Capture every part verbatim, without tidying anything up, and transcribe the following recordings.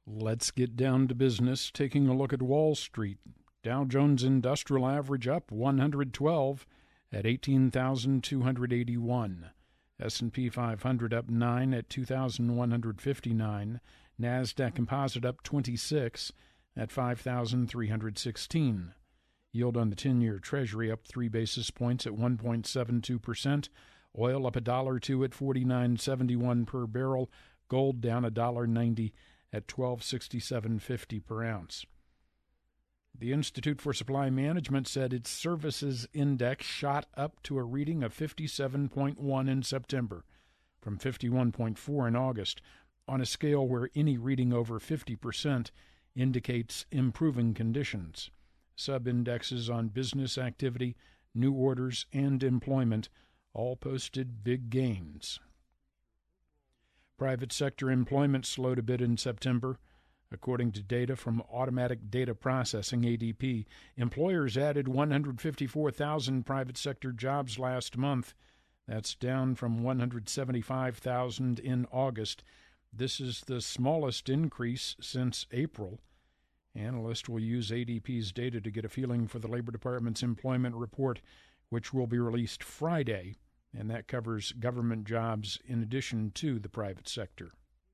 Let's get down to business, taking a look at Wall Street. Dow Jones Industrial Average up one hundred twelve at eighteen thousand two hundred eighty-one. S and P five hundred up nine at two thousand one hundred fifty-nine. NASDAQ Composite up twenty-six at five thousand three hundred sixteen. Yield on the ten-year Treasury up three basis points at one point seven two percent. Oil up a dollar or two at forty-nine seventy-one per barrel. Gold down a dollar ninety at twelve sixty-seven fifty per ounce. The Institute for Supply Management said its services index shot up to a reading of fifty-seven point one in September, from fifty-one point four in August, on a scale where any reading over fifty percent indicates improving conditions. Sub-indexes on business activity, new orders, and employment all posted big gains. Private sector employment slowed a bit in September. According to data from Automatic Data Processing, A D P, employers added one hundred fifty-four thousand private sector jobs last month. That's down from one hundred seventy-five thousand in August. This is the smallest increase since April. Analysts will use A D P's data to get a feeling for the Labor Department's employment report, which will be released Friday, and that covers government jobs in addition to the private sector.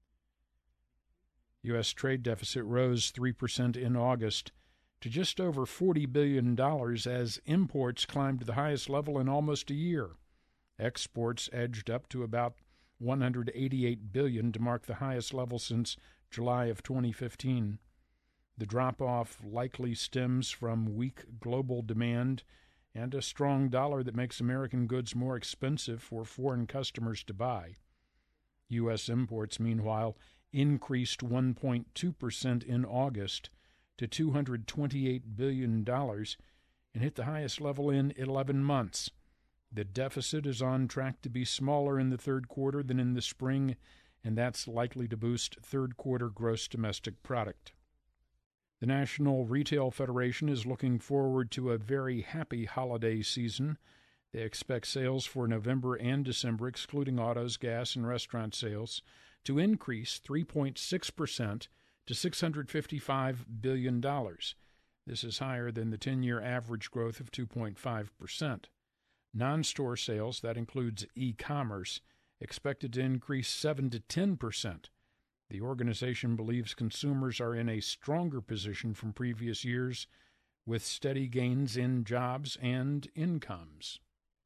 U S trade deficit rose three percent in August to just over forty billion dollars as imports climbed to the highest level in almost a year. Exports edged up to about one hundred eighty-eight billion dollars to mark the highest level since July of twenty fifteen. The drop-off likely stems from weak global demand and a strong dollar that makes American goods more expensive for foreign customers to buy. U S imports, meanwhile, increased one point two percent in August to two hundred twenty-eight billion dollars and hit the highest level in eleven months. The deficit is on track to be smaller in the third quarter than in the spring, and that's likely to boost third-quarter gross domestic product. The National Retail Federation is looking forward to a very happy holiday season. They expect sales for November and December, excluding autos, gas, and restaurant sales, to increase three point six percent to six hundred fifty-five billion dollars. This is higher than the ten-year average growth of two point five percent. Non-store sales, that includes e-commerce, expected to increase seven to ten percent. The organization believes consumers are in a stronger position from previous years, with steady gains in jobs and incomes.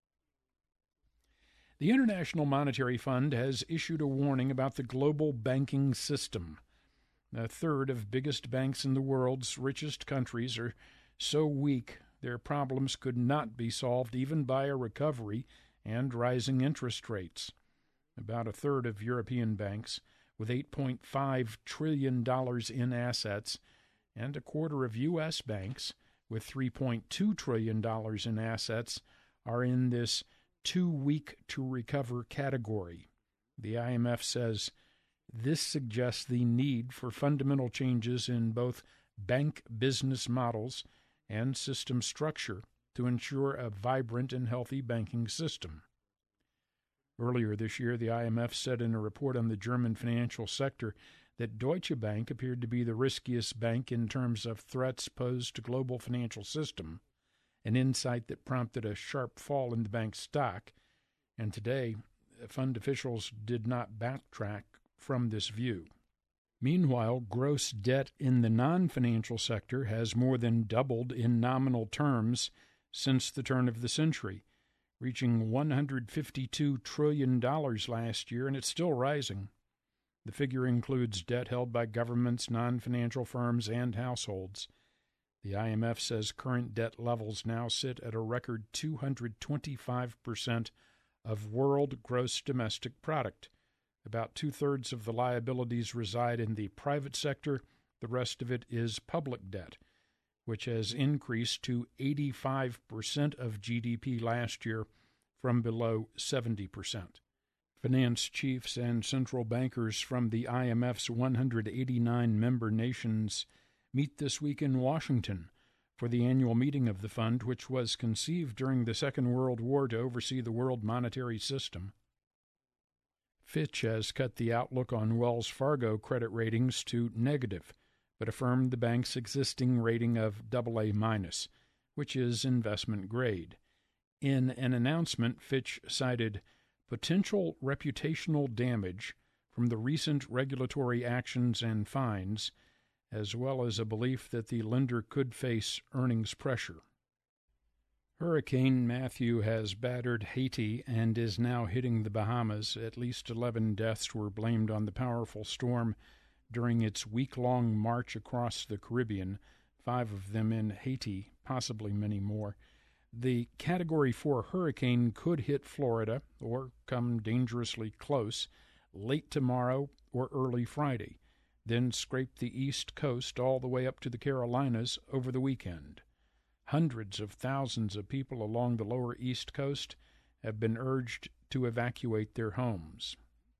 The International Monetary Fund has issued a warning about the global banking system. A third of biggest banks in the world's richest countries are so weak their problems could not be solved even by a recovery and rising interest rates. About a third of European banks, with eight point five trillion dollars in assets, and a quarter of U S banks, with three point two trillion dollars in assets, are in this too weak to recover category. The I M F says this suggests the need for fundamental changes in both bank business models and system structure to ensure a vibrant and healthy banking system. Earlier this year, the I M F said in a report on the German financial sector that Deutsche Bank appeared to be the riskiest bank in terms of threats posed to global financial system, an insight that prompted a sharp fall in the bank's stock, and today, fund officials did not backtrack from this view. Meanwhile, gross debt in the non-financial sector has more than doubled in nominal terms since the turn of the century, reaching one hundred fifty-two trillion dollars last year, and it's still rising. The figure includes debt held by governments, non-financial firms, and households. The I M F says current debt levels now sit at a record two hundred twenty-five percent of world gross domestic product. About two-thirds of the liabilities reside in the private sector. The rest of it is public debt, which has increased to eighty-five percent of G D P last year from below seventy percent. Finance chiefs and central bankers from the I M F's one hundred eighty-nine member nations meet this week in Washington for the annual meeting of the fund, which was conceived during the Second World War to oversee the world monetary system. Fitch has cut the outlook on Wells Fargo credit ratings to negative, but affirmed the bank's existing rating of double A minus, which is investment grade. In an announcement, Fitch cited potential reputational damage from the recent regulatory actions and fines, as well as a belief that the lender could face earnings pressure. Hurricane Matthew has battered Haiti and is now hitting the Bahamas. At least eleven deaths were blamed on the powerful storm during its week-long march across the Caribbean, five of them in Haiti, possibly many more. The Category four hurricane could hit Florida or come dangerously close late tomorrow or early Friday, then scrape the East Coast all the way up to the Carolinas over the weekend. Hundreds of thousands of people along the lower East Coast have been urged to evacuate their homes.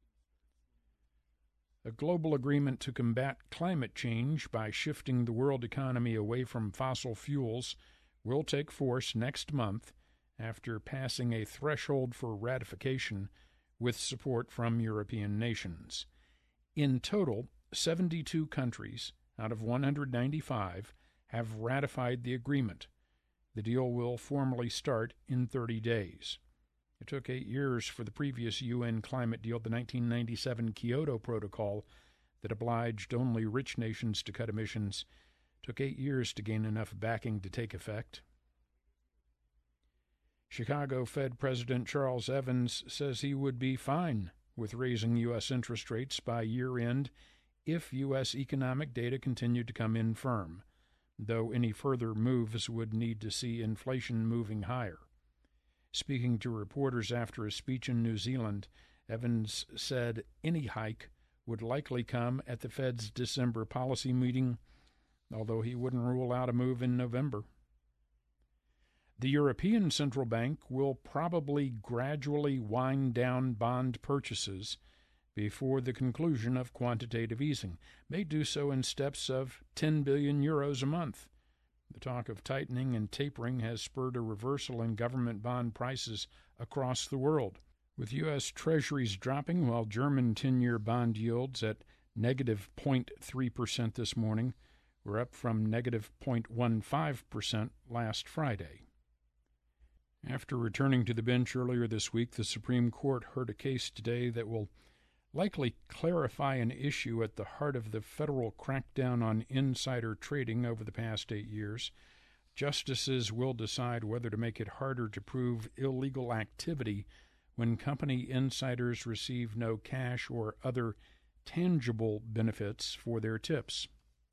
A global agreement to combat climate change by shifting the world economy away from fossil fuels will take force next month after passing a threshold for ratification with support from European nations. In total, seventy-two countries out of one hundred ninety-five have ratified the agreement. The deal will formally start in thirty days. It took eight years for the previous U N climate deal, the nineteen ninety-seven Kyoto Protocol, that obliged only rich nations to cut emissions. It took eight years to gain enough backing to take effect. Chicago Fed President Charles Evans says he would be fine with raising U S interest rates by year-end if U S economic data continued to come in firm, though any further moves would need to see inflation moving higher. Speaking to reporters after a speech in New Zealand, Evans said any hike would likely come at the Fed's December policy meeting, although he wouldn't rule out a move in November. The European Central Bank will probably gradually wind down bond purchases before the conclusion of quantitative easing, may do so in steps of ten billion euros a month. The talk of tightening and tapering has spurred a reversal in government bond prices across the world, with U S Treasuries dropping while German ten-year bond yields at negative zero point three percent this morning were up from negative zero point one five percent last Friday. After returning to the bench earlier this week, the Supreme Court heard a case today that will likely clarify an issue at the heart of the federal crackdown on insider trading over the past eight years. Justices will decide whether to make it harder to prove illegal activity when company insiders receive no cash or other tangible benefits for their tips.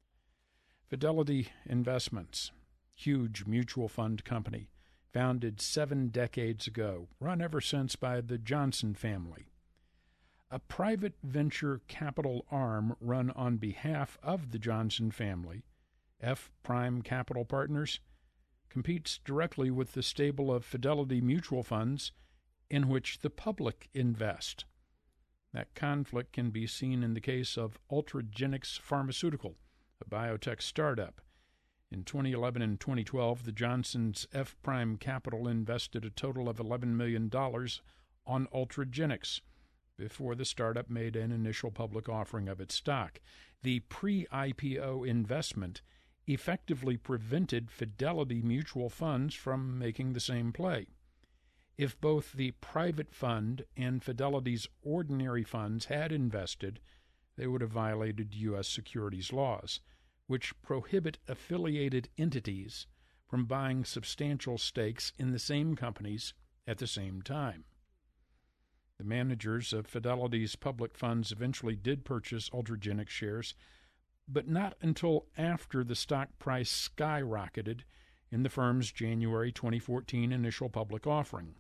Fidelity Investments, huge mutual fund company, founded seven decades ago, run ever since by the Johnson family. A private venture capital arm run on behalf of the Johnson family, F Prime Capital Partners, competes directly with the stable of Fidelity mutual funds in which the public invest. That conflict can be seen in the case of Ultragenyx Pharmaceutical, a biotech startup. In twenty eleven and twenty twelve, the Johnsons' F Prime Capital invested a total of eleven million dollars on Ultragenyx before the startup made an initial public offering of its stock. The pre-I P O investment effectively prevented Fidelity mutual funds from making the same play. If both the private fund and Fidelity's ordinary funds had invested, they would have violated U S securities laws, which prohibit affiliated entities from buying substantial stakes in the same companies at the same time. The managers of Fidelity's public funds eventually did purchase Ultragenyx shares, but not until after the stock price skyrocketed in the firm's January twenty fourteen initial public offering.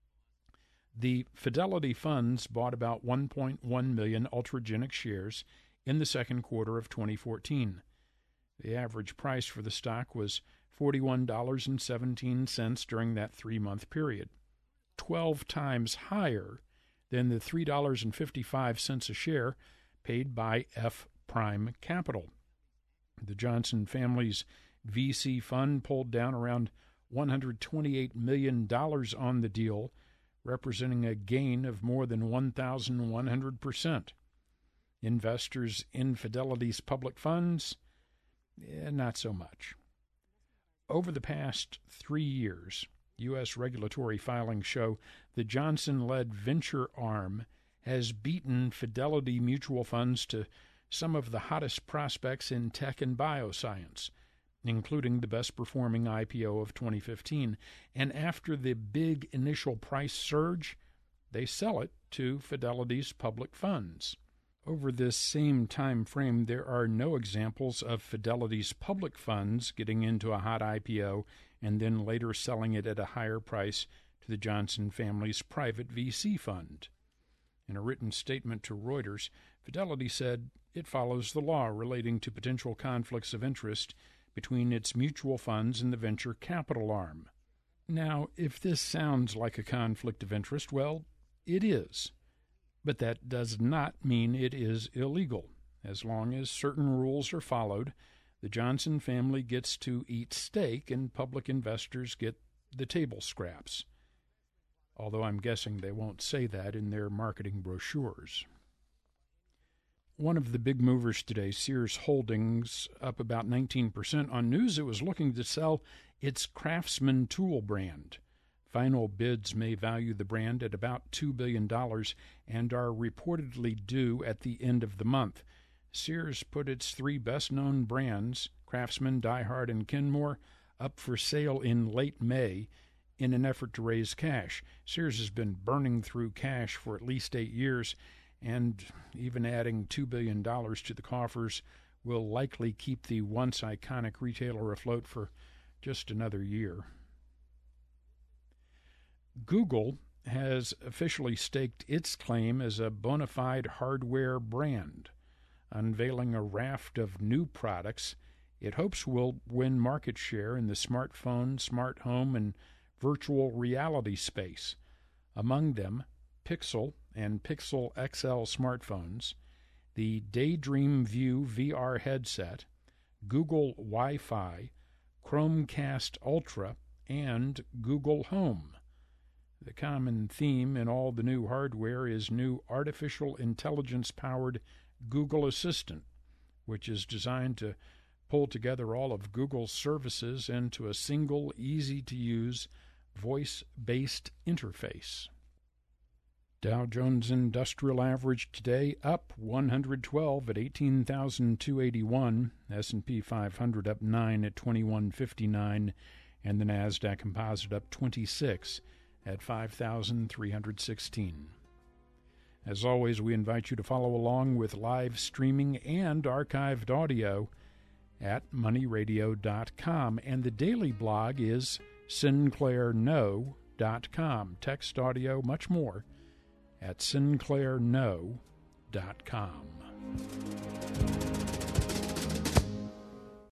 The Fidelity funds bought about one point one million Ultragenyx shares in the second quarter of twenty fourteen. The average price for the stock was forty-one dollars and seventeen cents during that three-month period, twelve times higher than the three dollars and fifty-five cents a share paid by F Prime Capital. The Johnson family's V C fund pulled down around one hundred twenty-eight million dollars on the deal, representing a gain of more than one thousand one hundred percent. Investors in Fidelity's public funds, eh, not so much. Over the past three years, U S regulatory filings show the Johnson-led venture arm has beaten Fidelity mutual funds to some of the hottest prospects in tech and bioscience, including the best-performing I P O of twenty fifteen. And after the big initial price surge, they sell it to Fidelity's public funds. Over this same time frame, there are no examples of Fidelity's public funds getting into a hot I P O and then later selling it at a higher price to the Johnson family's private V C fund. In a written statement to Reuters, Fidelity said it follows the law relating to potential conflicts of interest between its mutual funds and the venture capital arm. Now, if this sounds like a conflict of interest, well, it is. But that does not mean it is illegal. As long as certain rules are followed, the Johnson family gets to eat steak and public investors get the table scraps. Although I'm guessing they won't say that in their marketing brochures. One of the big movers today, Sears Holdings, up about nineteen percent on news it was looking to sell its Craftsman tool brand. Final bids may value the brand at about two billion dollars and are reportedly due at the end of the month. Sears put its three best-known brands, Craftsman, DieHard, and Kenmore, up for sale in late May in an effort to raise cash. Sears has been burning through cash for at least eight years, and even adding two billion dollars to the coffers will likely keep the once iconic retailer afloat for just another year. Google has officially staked its claim as a bona fide hardware brand, unveiling a raft of new products it hopes will win market share in the smartphone, smart home, and virtual reality space. Among them, Pixel and Pixel X L smartphones, the Daydream View V R headset, Google Wi-Fi, Chromecast Ultra, and Google Home. The common theme in all the new hardware is new artificial intelligence-powered Google Assistant, which is designed to pull together all of Google's services into a single, easy-to-use, voice-based interface. Dow Jones Industrial Average today up one hundred twelve at eighteen thousand two hundred eighty-one, S and P five hundred up nine at twenty-one fifty-nine, and the NASDAQ Composite up twenty-six at five thousand three hundred sixteen. As always, we invite you to follow along with live streaming and archived audio at money radio dot com, and the daily blog is sinclair no dot com. Text, audio, much more at sinclair no dot com.